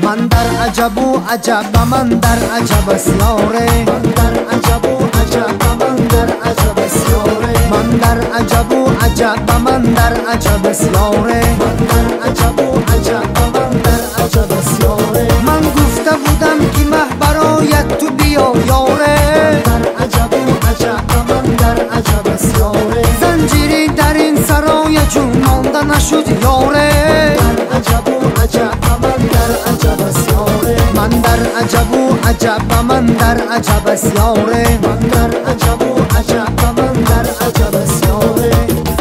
من در عجب و عجب من در عجب است یاره من در عجب و عجب من در عجب است یاره من در عجب و عجب من در عجب است یاره من در عجب و عجب من در عجب است یاره من گفته بودم که مه برایت تو بیا یاره در عجب و عجب من در عجب است یاره زنجیری در این سرای جون مانده نشد یاره در عجب و عجب من در عجب است یاره من در عجب و عجب من در عجب است یاره من در عجب و عجب من در عجب است یاره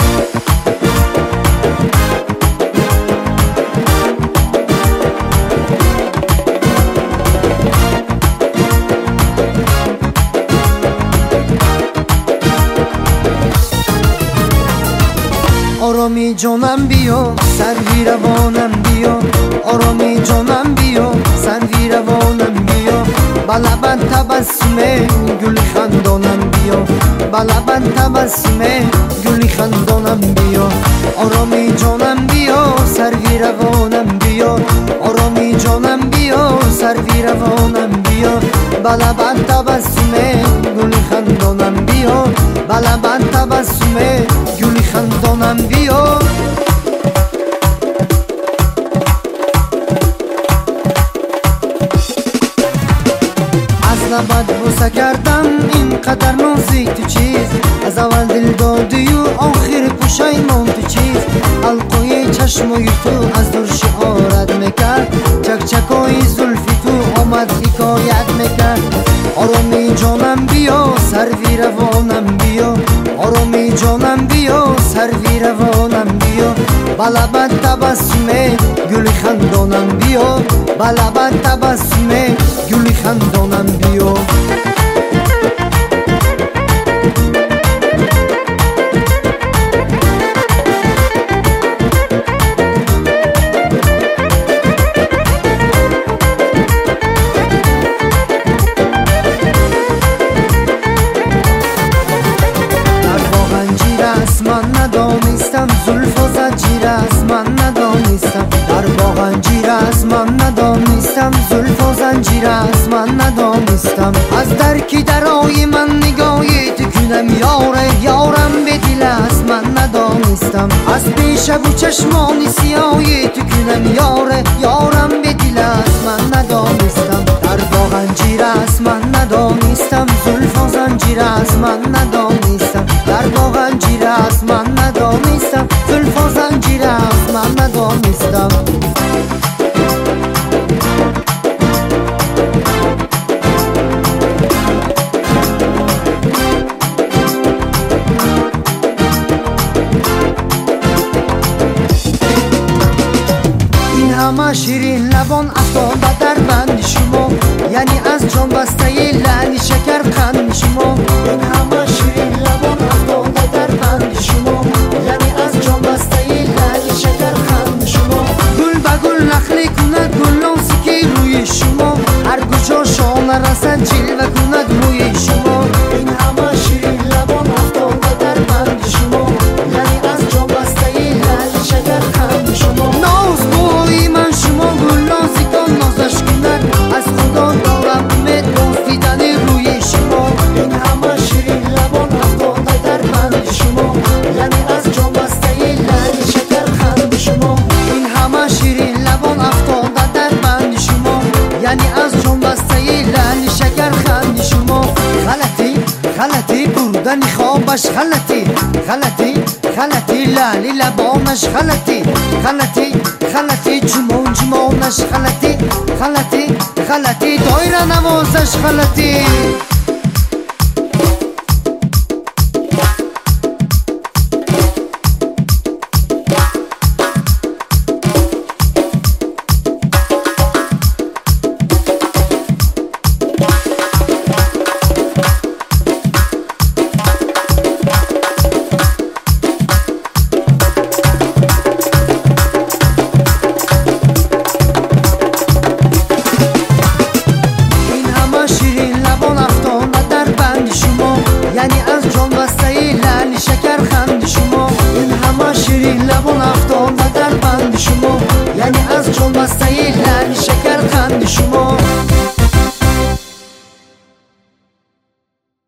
آرامی جانم بیا سروی روانم بیا آرامی جانم بیا سروی روانم بیا بلبن تبسم گل خندانم بیا بلبن تبسم گل خندانم بیا آرامی جانم بیا سروی روانم بیا آرامی جانم بیا سروی روانم بیا بلبن تبسم گل خندانم بیا بلبن تبسم گل خندانم بیا از لبت بوسه کردم اینقدر نازی تو چیز از اول دل دادی و آخر پشیمان تو چیز حلقه چشمای تو از دور شعارت میکرد چکچکای زلفی تو آمد حکایت میکرد آرامی جانم بیا سروی روانم بیا آرامی جانم بیا سروی روانم بیا بلبن تبسم گل خندانم بیا بلبن تبسم گل خندانم بیا من ندانستم زلف و زنجیر است من ندانستم در با انجیر است من ندانستم زلف و زنجیر است من ندانستم از درکی درای من نگاهی تو کنم یاره یارم به دل است من ندانستم از پیش و چشمان سیاهی تو کنم یاره یارم به دل است من ندانستم در با انجیر است من ندانستم زلف و زنجیر است من ندانستم در با انجیر است من ندانستم زلف و زنجیر است من ندانستم این همه شیرین لبان افتاده در بند شما یعنی از جان بسته لعل شکر قند شما این همه شیرین لبان افتاده در بند شما یعنی از جان بسته لعل شکر قند شما گل به گل نخلی کند گلانسی که روی شما هر کجا شانه رسد جلوه کند روی شما این همه شیرین لبان افتاده در بند شما یعنی از جان بسته لعل شکر قند شما ناز بوی من شما گلانسی کن نازش کند از خدا دارم امید دزدیدن روی شما این همه شیرین لبان افتاده در بند شما یعنی از جان بسته لعل شکر قند شما این همه شیرین لبان افتاده در بند شما یعنی از جان بسته لعل شکر قند شما غلطی غلطی بردن خوابش غلطی غلطی غلطی لعل لبانش غلطی غلطی غلطی جمون جمونش غلطی غلطی غلطی دایره نوازش غلطی شیرین لبان افتاد بسته لعنی شکر قند شما